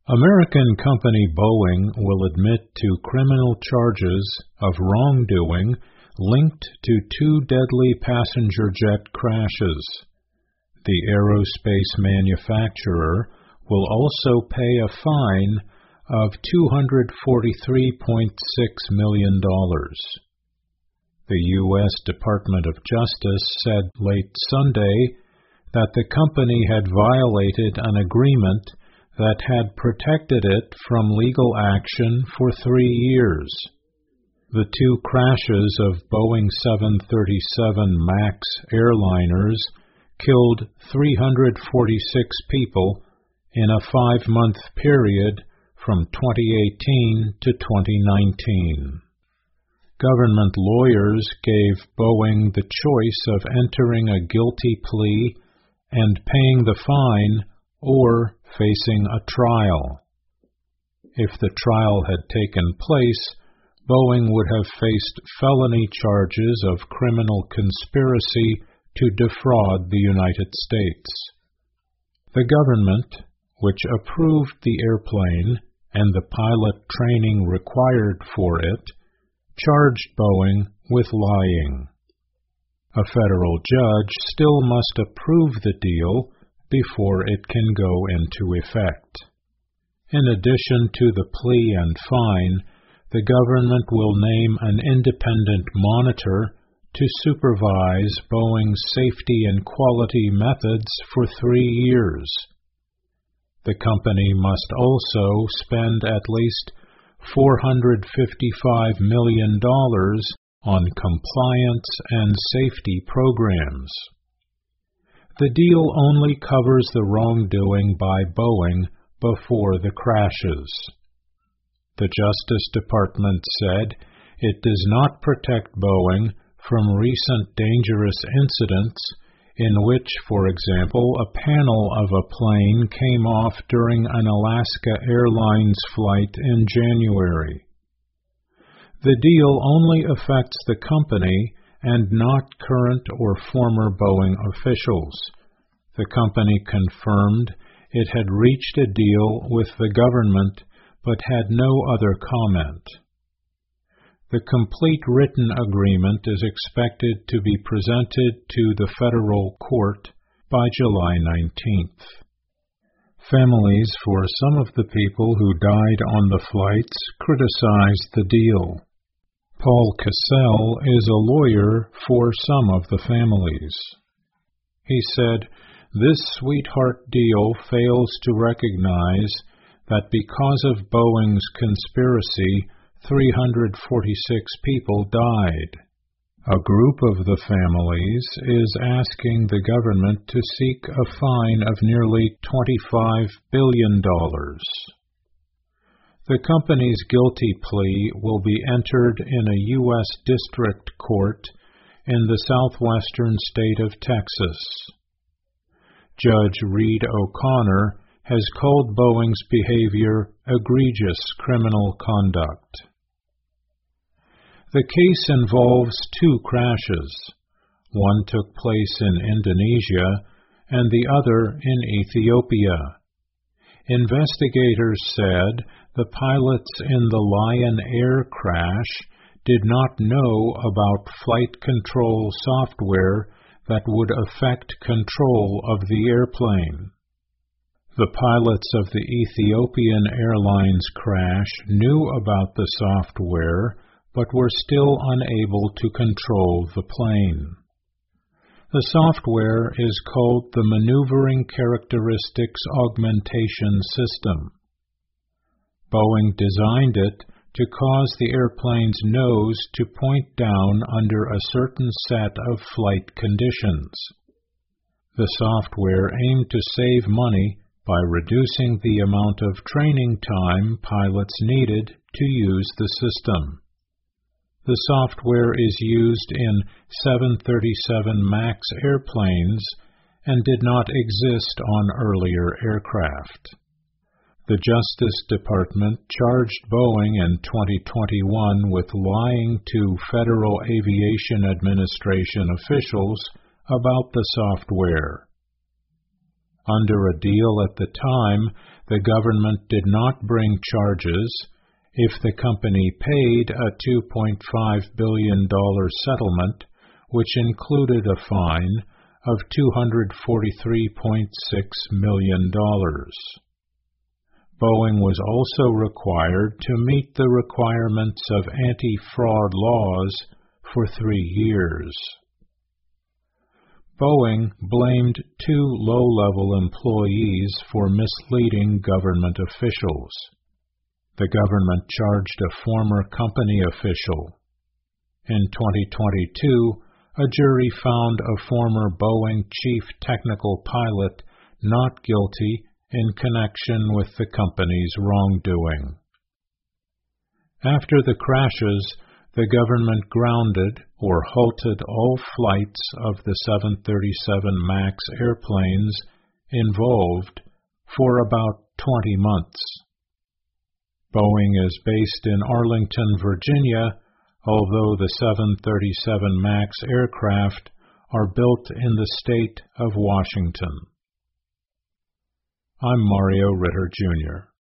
American company Boeing will admit to criminal charges of wrongdoing linked to 2 deadly passenger jet crashes. The aerospace manufacturer will also pay a fine of $243.6 million. The U.S. Department of Justice said late Sunday that the company had violated an agreement that had protected it from legal action for 3 years. The 2 crashes of Boeing 737 MAX airliners killed 346 people in a 5-month period from 2018 to 2019. Government lawyers gave Boeing the choice of entering a guilty plea and paying the fine or facing a trial. If the trial had taken place, Boeing would have faced felony charges of criminal conspiracy to defraud the United States. The government, which approved the airplane and the pilot training required for it, charged Boeing with lying. A federal judge still must approve the deal before it can go into effect. In addition to the plea and fine, the government will name an independent monitor to supervise Boeing's safety and quality methods for 3 years. The company must also spend at least $455 million on compliance and safety programs. The deal only covers the wrongdoing by Boeing before the crashes. The Justice Department said it does not protect Boeing from recent dangerous incidents in which, for example, a panel of a plane came off during an Alaska Airlines flight in January. The deal only affects the company and not current or former Boeing officials. The company confirmed it had reached a deal with the government but had no other comment. The complete written agreement is expected to be presented to the federal court by July 19th. Families for some of the people who died on the flights criticized the deal. Paul Cassell is a lawyer for some of the families. He said, "This sweetheart deal fails to recognize that because of Boeing's conspiracy, 346 people died. A group of the families is asking the government to seek a fine of nearly $25 billion. The company's guilty plea will be entered in a U.S. district court in the southwestern state of Texas. Judge Reed O'Connor has called Boeing's behavior egregious criminal conduct. The case involves 2 crashes. One took place in Indonesia and the other in Ethiopia. Investigators said the pilots in the Lion Air crash did not know about flight control software that would affect control of the airplane. The pilots of the Ethiopian Airlines crash knew about the software but were still unable to control the plane. The software is called the Maneuvering Characteristics Augmentation System. Boeing designed it to cause the airplane's nose to point down under a certain set of flight conditions. The software aimed to save money by reducing the amount of training time pilots needed to use the system. The software is used in 737 MAX airplanes and did not exist on earlier aircraft. The Justice Department charged Boeing in 2021 with lying to Federal Aviation Administration officials about the software. Under a deal at the time, the government did not bring charges if the company paid a $2.5 billion settlement, which included a fine of $243.6 million. Boeing was also required to meet the requirements of anti-fraud laws for 3 years. Boeing blamed 2 low-level employees for misleading government officials. The government charged a former company official. In 2022, a jury found a former Boeing chief technical pilot not guilty in connection with the company's wrongdoing. After the crashes, the government grounded or halted all flights of the 737 MAX airplanes involved for about 20 months. Boeing is based in Arlington, Virginia, although the 737 MAX aircraft are built in the state of Washington. I'm Mario Ritter, Jr.